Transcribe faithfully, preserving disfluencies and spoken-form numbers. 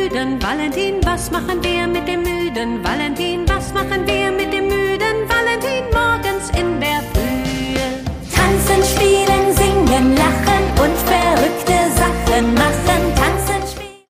müden Valentin? Was machen wir mit dem müden Valentin? Was machen wir mit dem müden Valentin morgens in der